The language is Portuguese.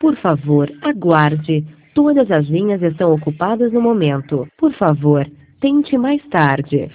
Por favor, aguarde. Todas as linhas estão ocupadas no momento. Por favor, tente mais tarde.